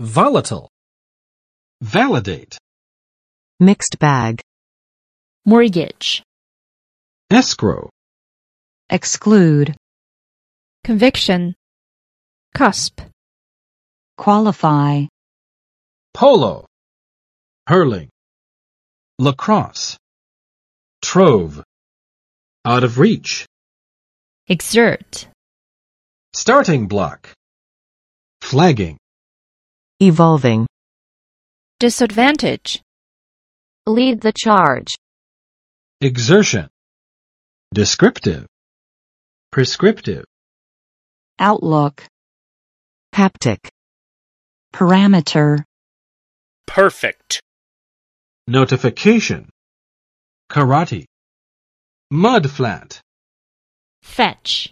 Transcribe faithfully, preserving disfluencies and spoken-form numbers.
volatile, validate, mixed bag, mortgage, escrow, exclude, conviction, cusp, qualify, polo, hurling, lacrosse, trove, out of reach, exert, starting block, flagging, evolving, disadvantage, lead the charge, exertion, descriptive, prescriptive, outlook, haptic, parameter, perfect, notification, karate, mud flat, fetch,